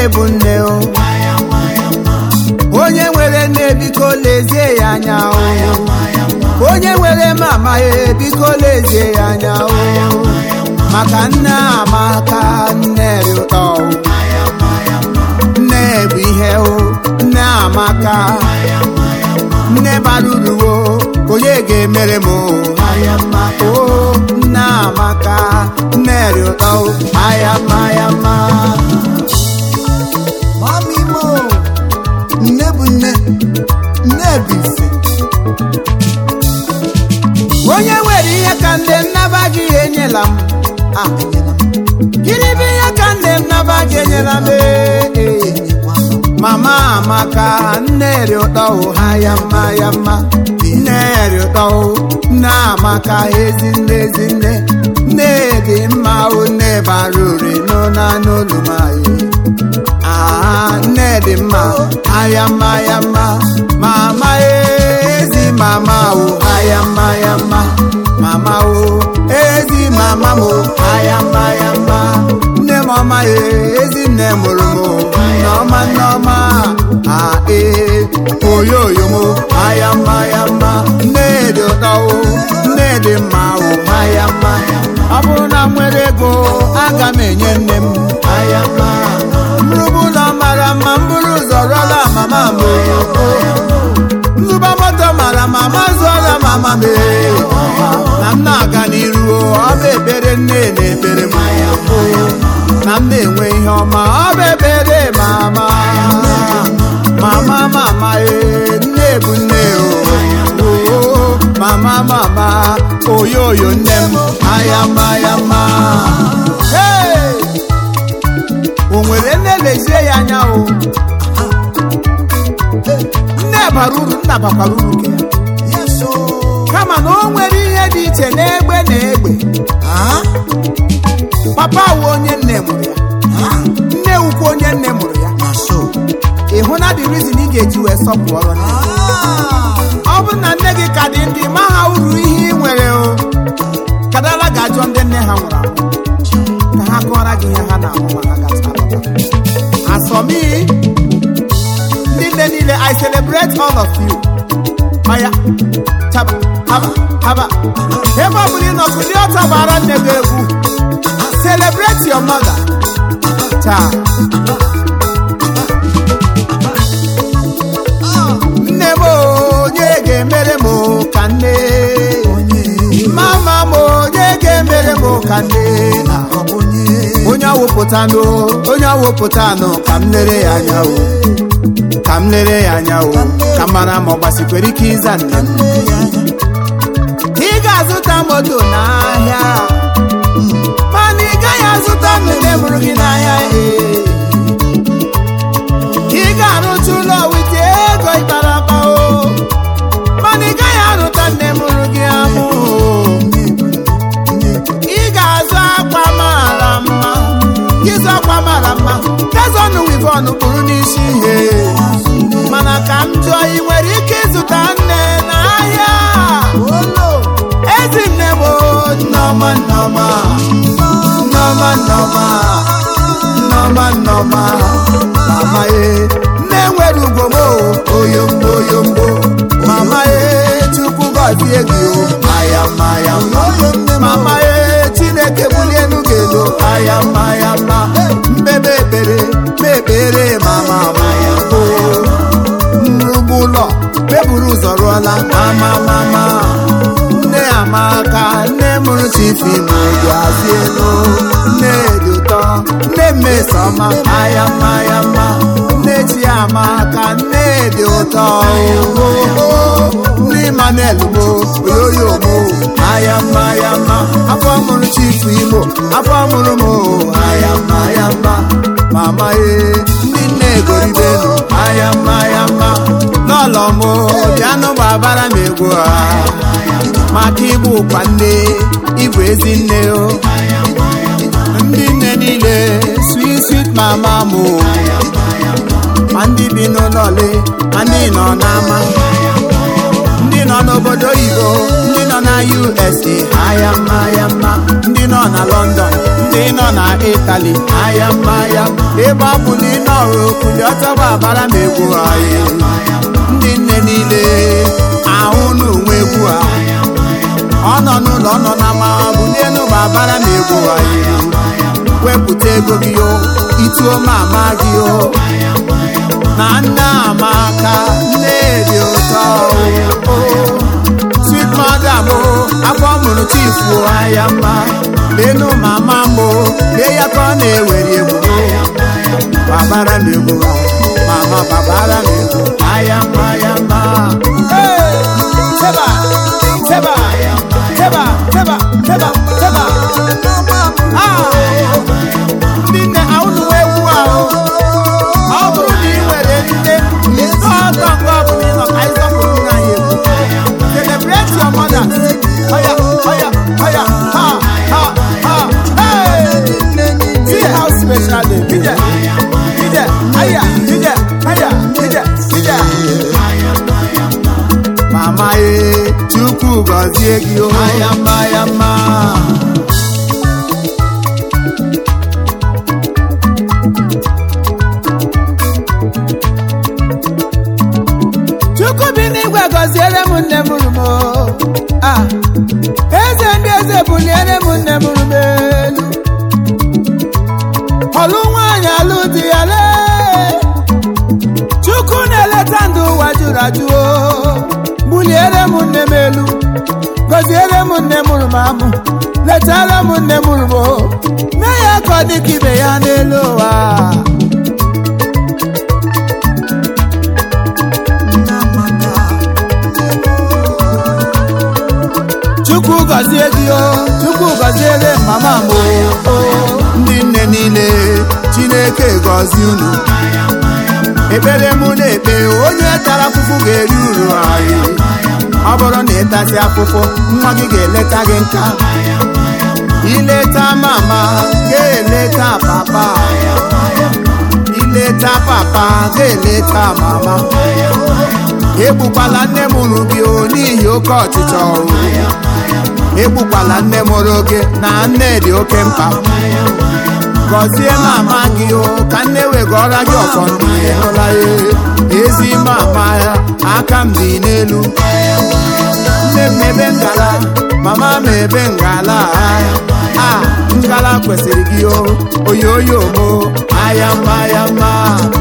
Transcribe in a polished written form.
bụ nne o. Onye nwere nne biko lezie ya anya o. Onye nwere mama ya biko lezie ya anya o. Maka nne amaka, nne dị ụtọ o. Nne bụ ihe o, nne amaka, nne bara uru o. Onye ga-emere m o. Nne amaka, nne dị ụtọ o. Ayama. Mami mo, nne bụ nne, nne bụ ife. Onye nwere ihe ka nne nnaba gị enyela m. Gịnị bụ ihe ka nne nnaba gị enyela m? Mama amaka, nne dị ụtọ o. Ayama. Nne dị ụtọ o. Nne amaka, ezi nne. Nne dị mma o. Nne bara ure n'ụna n'olumaye. Nne dị mma. Ayama. Mama ezi mama o. Ayama. Mama o, ezi mama mo. Ayama. Nne mama ezi nne mụrụ mo. Nneọma. Oyoyo mo. Ayama. Nne dị ụtọ o. Nne dị mma o. Ayama. Ọ bụrụ na m nwere ego aga m enye nne m. Ayama. Mrụbụ ụlọ mara mma, mbụrụ ụzọ rụọla mama m. Nzụba moto mara mama zụọla mama m. Na m na-aga n'iru o, ọ bụ ekpere nne na-ekpere m. Na m na-enwe ihe ọma, ọ bụ ekpere mama. Mama nne bụ nne o. Mama oyoyo nne m. Ayama. O nwere nne lezie ya anya o. Nne bara uru, nna bakwara uru nke ya. Kama na o nwere ihe dị iche n'egbe na egbe. Papa wu onye nne mụrụ ya. Nne ukwu onye nne mụrụ ya. Ịhụ na the reason ị ga-eji wee sọpụrụ nne. Ọ bụ na nne gị ka dị ndị ma ha uru ihe ị nwere o. Kadala ga-ajụ ndị nne ha nwụrụ anwụ ka ha kọọrọ gị ihe ha na-ahụ ma ha gachara. As for me, ndị nne niile, I celebrate all of you. Maya, chaba, haba. Ebe ọ bụla ị nọ kụli ọtọ gbara nne gị egwu. Celebrate your mother. Nne m onye ga-emere m ka nne. Mama m onye ga-emere m ka nne. Onye awụpụtanụ ka m lere ya anya o. Ka mara ma ọ gbasikwere ike ịza nne m. Ị ga-azụta moto n'ahịa, mana ị gaghị azụta nne mụrụ gị n'ahịa. Ị ga-arụcha ụlọ wite ego ịkpara akpa o, mana ị gaghị arụta nne mụrụ gị amụ. Ị ga-azụ akwa mara mma, gazọnụ wivọnụ kpụrụ n'isi ihe. Mana ka m jụọ, ị nwere ike ịzụta nne n'ahịa? Ezi nne m nneọma. Mama nne nwere ugwo m oyombo. Mama Chukwu gọzie gị o. Ayama. Mama Chineke bulie elu gị elu. Ayama. Mbebe ekpere mama nrugbu ụlọ meburu ụzọ rụọla. Mama nne amaka, nne mụrụ chifi ma gazi elu. Nne dị ụtọ, nne mmesoma. Ayama. Nne Chiamaka, nne dị ụtọ. Nne Emmanuel mo, oyoyo mo. Ayama. Afọ mụrụ chifu Igbo, afọ mụrụ mo. Ayama. Mama ndị nne goribelu. Ayama. Lọlọ mo, bịanụ gbabara m egwu a. Maka ịbụ ụkwa nne, ịbụ ezi nne o. Ndị nne niile, sweet mama mo. Ma ndị bi n'ụlọ ole, ma ndị nọ n'ama, ndị nọ n'obodo oyibo, ndị nọ na USA. Ayama. Ndị nọ na London, ndị nọ na Italy ayamba ayamba, ebe ọ bụ na ị nọrọ okuli ọtọba abara m egwu anyị. Ndị nne niile ahụ n'onwe egwu a, ọ nọ n'ụlọ, ọ nọ na ma bụ n'elu ma abara m egwu anyị. Wepụta ego gị o, ituo mama gị o, na nne Amaka nne dị ụtọ o, sweet mother mo, afọ mụrụ chifu ayamba. Lenu mama mo, lee ya ka ọ na-ewere egwu babara m egwu, mama babara m egwu ayamba ayamba. Teba teba teba teba teba teba, ndị nne ahụnụ egwu ahụ. Ọ bụrụ na ị nwere nne ọtọ mgbe ọ bụla ị nọ ka anyị sọpụrụ nna anyị egwu. Celebrate your mother. Oya oya oya, ha ha ha, hey! See how special they be. Ije aya ije aya ije ije. Mama Chukwu gọzie gị o ayamba ayamba. Chukwu bi n'igwe gọziere m nne mụrụ m, eze ndị eze buliere m nne mụrụ m elu. Ọlụ nwaanyị alụ di ya lee, Chukwu na-eleta ndụ ụwa jụrụ ajụ o. Buliere m nne m elu, gọziere m nne mụrụ m amụ, letara m nne mụrụ m o, mee ya ka ọ dị ka ibe ya n'elu ụwa. Chukwu gọzie gị o, Chukwu gọziere mama m o. Ndị nne niile Chineke gọzie unu. Ekpere mụ na-ekpe, onye tara afụfụ ga-eri uru anyị. Ọ bụrụ na ịtasị afụfụ, nwa gị ga-eleta gị nka. Ileta mama ga-eleta papa, ileta papa ga-eleta mama. Egbukwala nne mụrụ gị o n'ihi oke ọchịchọ o. Egbukwala nne mụrụ gị na nne dị oke mkpa. Gọzie mama gị o, ka nne wegọrọ gị ọfọ ndị hụla ya. Ezi mama ya, aka m dị n'elu. Nne m ebe ngala, mama m ebe ngala. Ngala kwesịrị gị o, oyoyo mo ayamba ayamba.